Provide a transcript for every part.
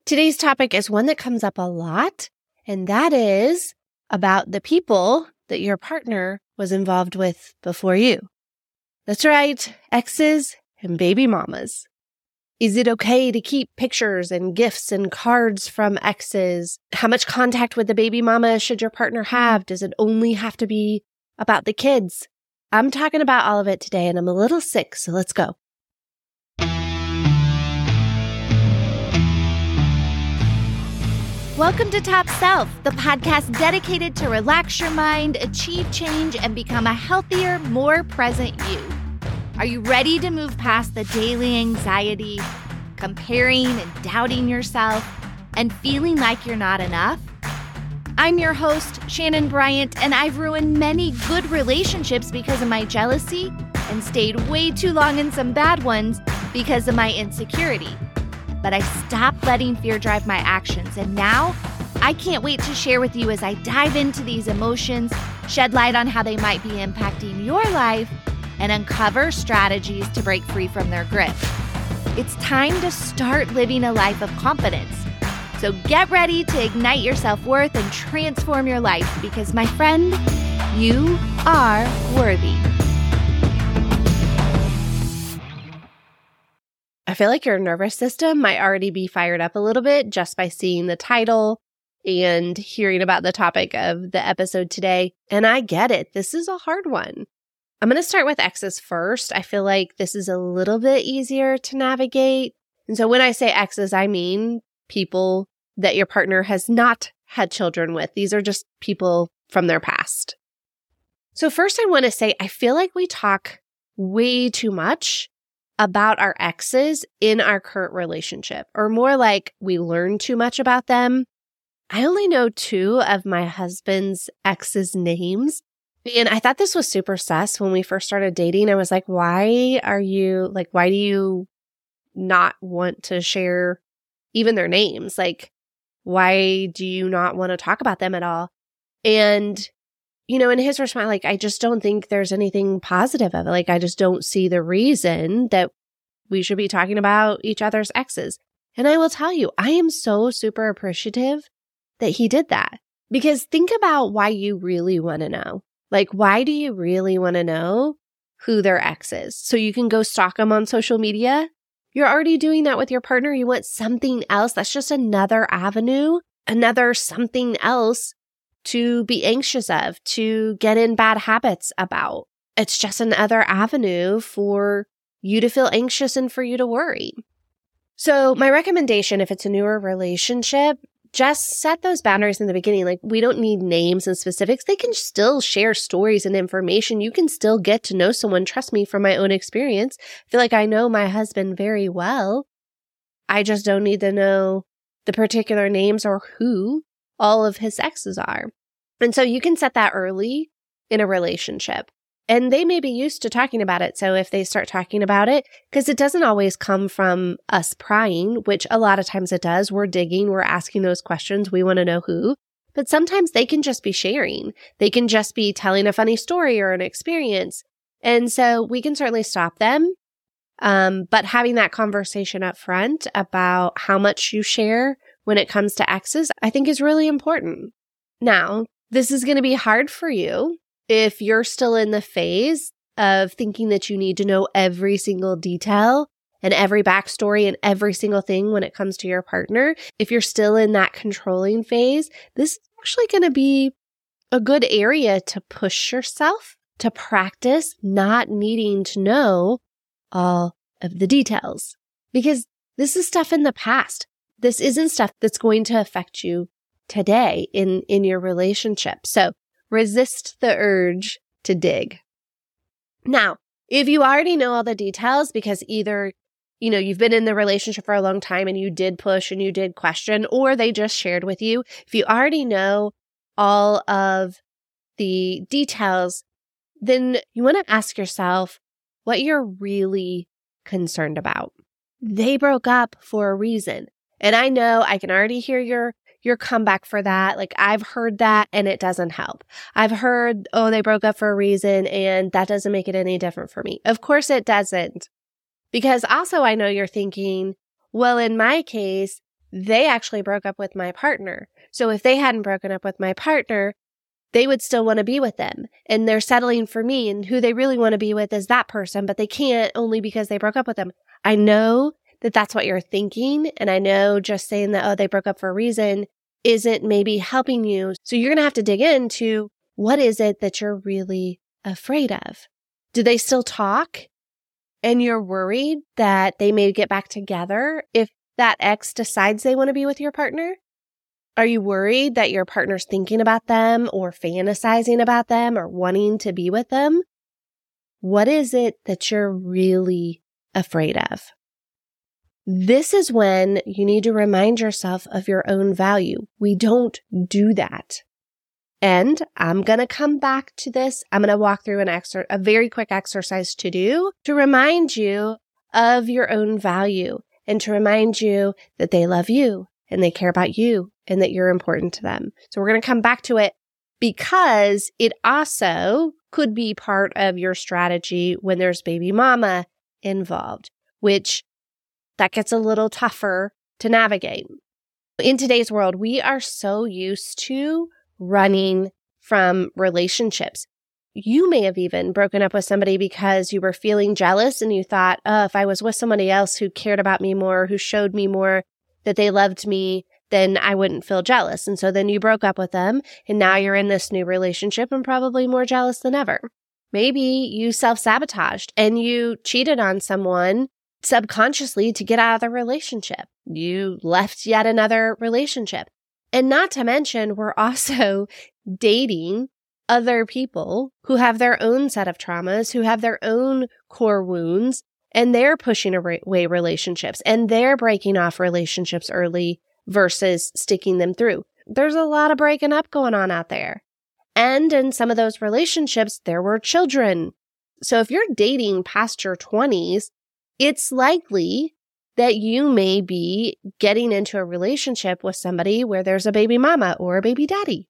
Today's topic is one that comes up a lot, and that is about the people that your partner was involved with before you. That's right, exes and baby mamas. Is it okay to keep pictures and gifts and cards from exes? How much contact with the baby mama should your partner have? Does it only have to be about the kids? I'm talking about all of it today, and I'm a little sick, so let's go. Welcome to Top Self, the podcast dedicated to relax your mind, achieve change, and become a healthier, more present you. Are you ready to move past the daily anxiety, comparing and doubting yourself, and feeling like you're not enough? I'm your host, Shannon Bryant, and I've ruined many good relationships because of my jealousy and stayed way too long in some bad ones because of my insecurity. But I stopped letting fear drive my actions, and now I can't wait to share with you as I dive into these emotions, shed light on how they might be impacting your life, and uncover strategies to break free from their grip. It's time to start living a life of confidence. So get ready to ignite your self-worth and transform your life because, my friend, you are worthy. I feel like your nervous system might already be fired up a little bit just by seeing the title and hearing about the topic of the episode today. And I get it. This is a hard one. I'm going to start with exes first. I feel like this is a little bit easier to navigate. And so when I say exes, I mean people that your partner has not had children with. These are just people from their past. So first I want to say, I feel like we talk way too much about our exes in our current relationship, or more like we learn too much about them. I only know 2 of my husband's exes' names. And I thought this was super sus when we first started dating. I was like, why do you not want to share even their names? Like, why do you not want to talk about them at all? And, in his response, like, I just don't think there's anything positive of it. Like, I just don't see the reason that we should be talking about each other's exes. And I will tell you, I am so super appreciative that he did that. Because think about why you really want to know. Like, why do you really want to know who their ex is? So you can go stalk them on social media? You're already doing that with your partner. You want something else. That's just another avenue, another something else to be anxious of, to get in bad habits about. It's just another avenue for you to feel anxious and for you to worry. So my recommendation, if it's a newer relationship, just set those boundaries in the beginning. Like, we don't need names and specifics. They can still share stories and information. You can still get to know someone. Trust me, from my own experience, I feel like I know my husband very well. I just don't need to know the particular names or who all of his exes are. And so you can set that early in a relationship. And they may be used to talking about it. So if they start talking about it, because it doesn't always come from us prying, which a lot of times it does. We're digging, we're asking those questions. We want to know who. But sometimes they can just be sharing. They can just be telling a funny story or an experience. And so we can certainly stop them. But having that conversation up front about how much you share when it comes to exes, I think is really important. Now, this is going to be hard for you if you're still in the phase of thinking that you need to know every single detail and every backstory and every single thing when it comes to your partner. If you're still in that controlling phase, this is actually going to be a good area to push yourself to practice not needing to know all of the details, because this is stuff in the past. This isn't stuff that's going to affect you today in your relationship. So resist the urge to dig. Now, if you already know all the details because either, you've been in the relationship for a long time and you did push and you did question, or they just shared with you, if you already know all of the details, then you want to ask yourself what you're really concerned about. They broke up for a reason. And I know I can already hear your comeback for that. Like, I've heard that and it doesn't help. I've heard, they broke up for a reason and that doesn't make it any different for me. Of course it doesn't. Because also I know you're thinking, well, in my case, they actually broke up with my partner. So if they hadn't broken up with my partner, they would still want to be with them. And they're settling for me, and who they really want to be with is that person, but they can't only because they broke up with them. I know that that's what you're thinking. And I know just saying that, oh, they broke up for a reason isn't maybe helping you. So you're going to have to dig into what is it that you're really afraid of? Do they still talk? And you're worried that they may get back together if that ex decides they want to be with your partner? Are you worried that your partner's thinking about them or fantasizing about them or wanting to be with them? What is it that you're really afraid of? This is when you need to remind yourself of your own value. We don't do that. And I'm going to come back to this. I'm going to walk through a very quick exercise to do to remind you of your own value and to remind you that they love you and they care about you and that you're important to them. So we're going to come back to it because it also could be part of your strategy when there's baby mama involved, which that gets a little tougher to navigate. In today's world, we are so used to running from relationships. You may have even broken up with somebody because you were feeling jealous and you thought, oh, if I was with somebody else who cared about me more, who showed me more that they loved me, then I wouldn't feel jealous. And so then you broke up with them and now you're in this new relationship and probably more jealous than ever. Maybe you self-sabotaged and you cheated on someone subconsciously to get out of the relationship. You left yet another relationship. And not to mention, we're also dating other people who have their own set of traumas, who have their own core wounds, and they're pushing away relationships, and they're breaking off relationships early versus sticking them through. There's a lot of breaking up going on out there. And in some of those relationships, there were children. So if you're dating past your 20s, it's likely that you may be getting into a relationship with somebody where there's a baby mama or a baby daddy.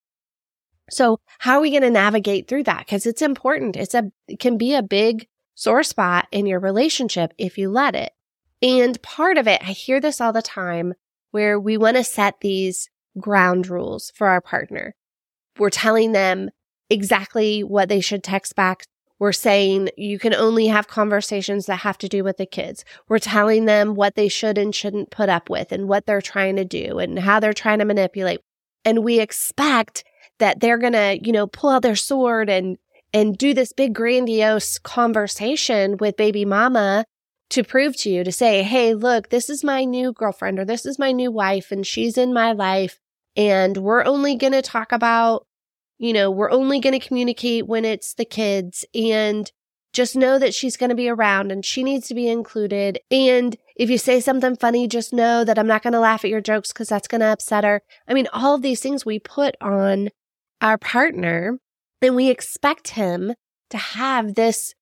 So how are we going to navigate through that? Because it's important. It can be a big sore spot in your relationship if you let it. And part of it, I hear this all the time, where we want to set these ground rules for our partner. We're telling them exactly what they should text back. We're saying you can only have conversations that have to do with the kids. We're telling them what they should and shouldn't put up with and what they're trying to do and how they're trying to manipulate. And we expect that they're going to, pull out their sword and do this big grandiose conversation with baby mama to prove to you, to say, hey, look, this is my new girlfriend or this is my new wife and she's in my life. And we're only going to talk about we're only going to communicate when it's the kids, and just know that she's going to be around and she needs to be included. And if you say something funny, just know that I'm not going to laugh at your jokes because that's going to upset her. I mean, all of these things we put on our partner, and we expect him to have this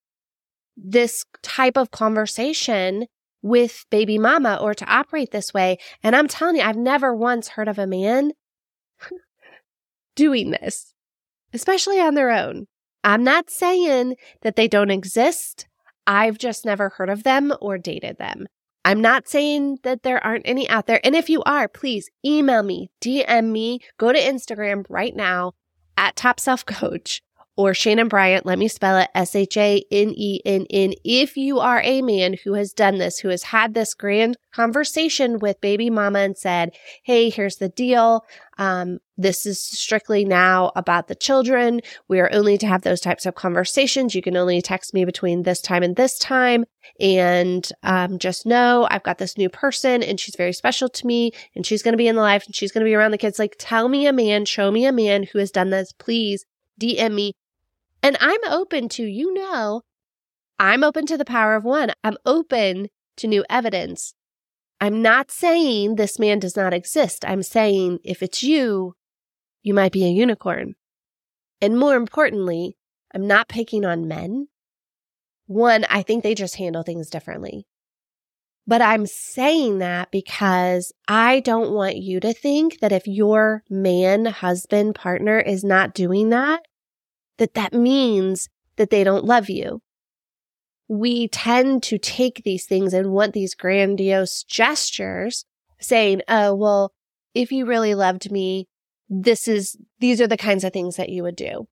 type of conversation with baby mama or to operate this way. And I'm telling you, I've never once heard of a man doing this, especially on their own. I'm not saying that they don't exist. I've just never heard of them or dated them. I'm not saying that there aren't any out there. And if you are, please email me, DM me, go to Instagram right now at Top Self Coach or Shannon Bryant. Let me spell it SHANENN. If you are a man who has done this, who has had this grand conversation with baby mama and said, hey, here's the deal. This is strictly now about the children. We are only to have those types of conversations. You can only text me between this time and this time. And just know I've got this new person and she's very special to me and she's going to be in the life and she's going to be around the kids. Like, tell me a man, show me a man who has done this. Please DM me. And I'm open to, I'm open to the power of one. I'm open to new evidence. I'm not saying this man does not exist. I'm saying if it's you might be a unicorn. And more importantly, I'm not picking on men. One, I think they just handle things differently. But I'm saying that because I don't want you to think that if your man, husband, partner is not doing that, that means that they don't love you. We tend to take these things and want these grandiose gestures saying, oh, well, if you really loved me, these are the kinds of things that you would do.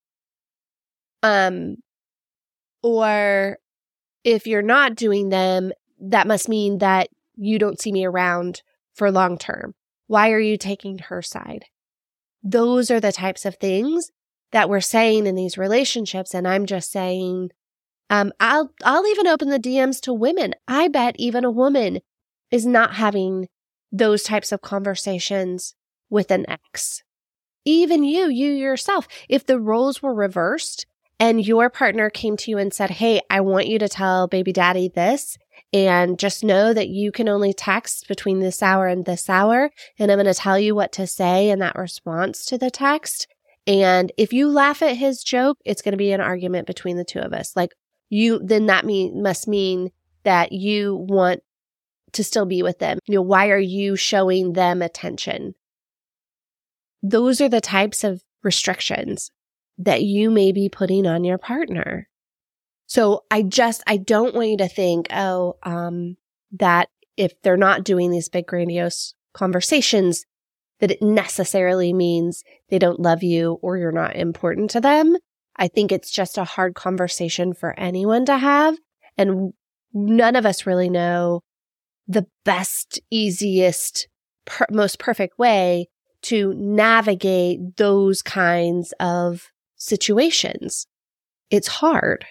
Or if you're not doing them, that must mean that you don't see me around for long term. Why are you taking her side? Those are the types of things that we're saying in these relationships. And I'm just saying, I'll even open the DMs to women. I bet even a woman is not having those types of conversations with an ex. Even you yourself, if the roles were reversed and your partner came to you and said, hey, I want you to tell baby daddy this, and just know that you can only text between this hour and this hour, and I'm going to tell you what to say in that response to the text. And if you laugh at his joke, it's going to be an argument between the two of us. Then that must mean that you want to still be with them. Why are you showing them attention? Those are the types of restrictions that you may be putting on your partner. So I don't want you to think, that if they're not doing these big grandiose conversations, that it necessarily means they don't love you or you're not important to them. I think it's just a hard conversation for anyone to have. And none of us really know the best, easiest, most perfect way to navigate those kinds of situations. It's hard.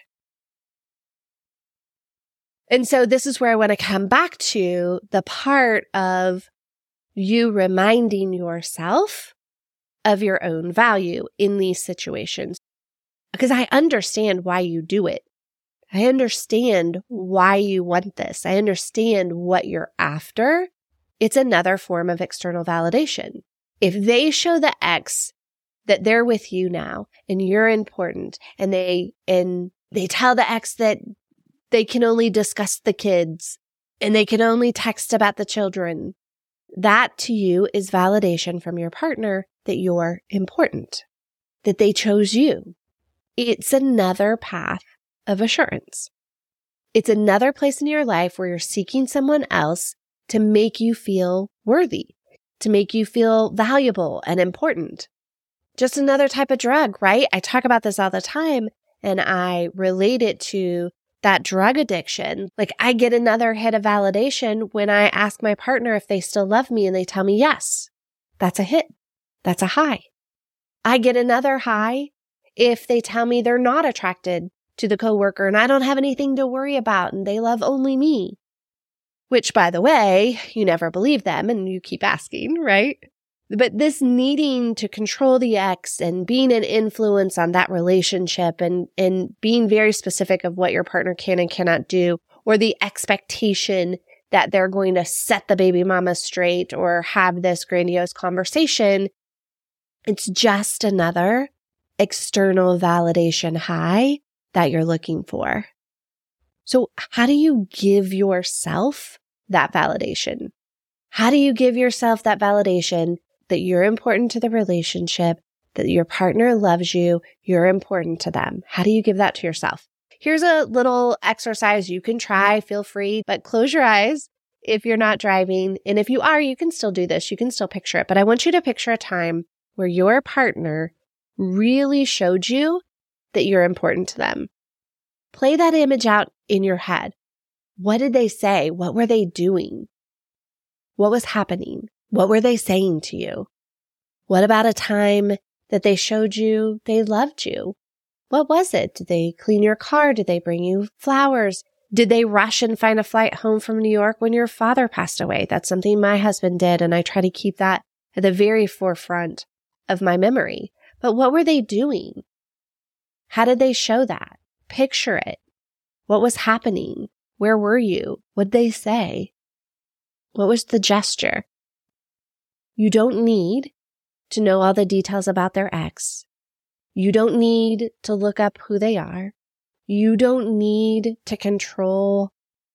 And so this is where I want to come back to the part of you reminding yourself of your own value in these situations. Because I understand why you do it. I understand why you want this. I understand what you're after. It's another form of external validation. If they show the ex that they're with you now and you're important, and they tell the ex that they can only discuss the kids and they can only text about the children, that to you is validation from your partner that you're important, that they chose you. It's another path of assurance. It's another place in your life where you're seeking someone else to make you feel worthy, to make you feel valuable and important. Just another type of drug, right? I talk about this all the time, and I relate it to that drug addiction. I get another hit of validation when I ask my partner if they still love me and they tell me yes. That's a hit. That's a high. I get another high if they tell me they're not attracted to the coworker and I don't have anything to worry about and they love only me. Which, by the way, you never believe them and you keep asking, right? But this needing to control the ex and being an influence on that relationship and being very specific of what your partner can and cannot do, or the expectation that they're going to set the baby mama straight or have this grandiose conversation, it's just another external validation high that you're looking for. So how do you give yourself that validation? How do you give yourself that validation that you're important to the relationship, that your partner loves you, you're important to them? How do you give that to yourself? Here's a little exercise you can try, feel free, but close your eyes if you're not driving. And if you are, you can still do this. You can still picture it. But I want you to picture a time where your partner really showed you that you're important to them. Play that image out in your head. What did they say? What were they doing? What was happening? What were they saying to you? What about a time that they showed you they loved you? What was it? Did they clean your car? Did they bring you flowers? Did they rush and find a flight home from New York when your father passed away? That's something my husband did, and I try to keep that at the very forefront of my memory. But what were they doing? How did they show that? Picture it. What was happening? Where were you? What did they say? What was the gesture? You don't need to know all the details about their ex. You don't need to look up who they are. You don't need to control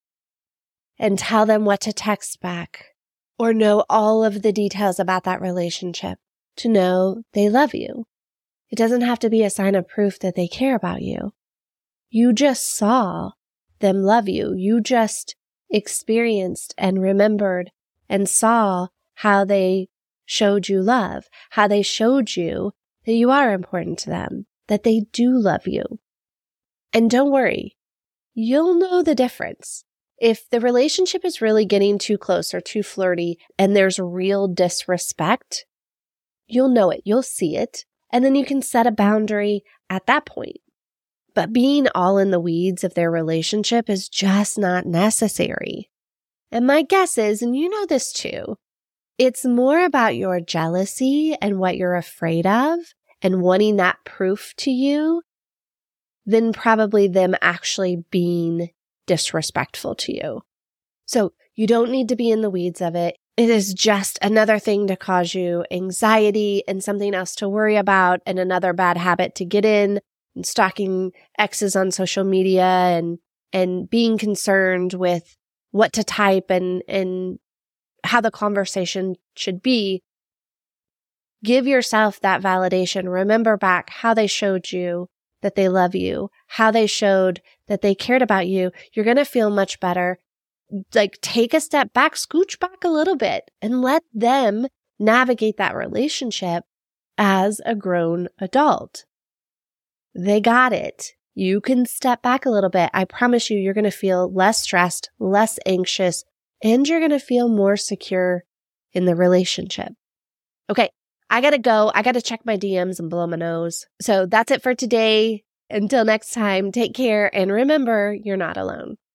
and tell them what to text back or know all of the details about that relationship to know they love you. It doesn't have to be a sign of proof that they care about you. You just saw them love you. You just experienced and remembered and saw how they showed you love, how they showed you that you are important to them, that they do love you. And don't worry, you'll know the difference. If the relationship is really getting too close or too flirty and there's real disrespect, you'll know it, you'll see it, and then you can set a boundary at that point. But being all in the weeds of their relationship is just not necessary. And my guess is, and you know this too, it's more about your jealousy and what you're afraid of and wanting that proof to you than probably them actually being disrespectful to you. So you don't need to be in the weeds of it. It is just another thing to cause you anxiety and something else to worry about and another bad habit to get in, and stalking exes on social media and being concerned with what to type and how the conversation should be. Give yourself that validation. Remember back how they showed you that they love you, how they showed that they cared about you. You're going to feel much better. Like, take a step back, scooch back a little bit, and let them navigate that relationship as a grown adult. They got it. You can step back a little bit. I promise you, you're going to feel less stressed, less anxious, and you're going to feel more secure in the relationship. Okay, I got to go. I got to check my DMs and blow my nose. So that's it for today. Until next time, take care. And remember, you're not alone.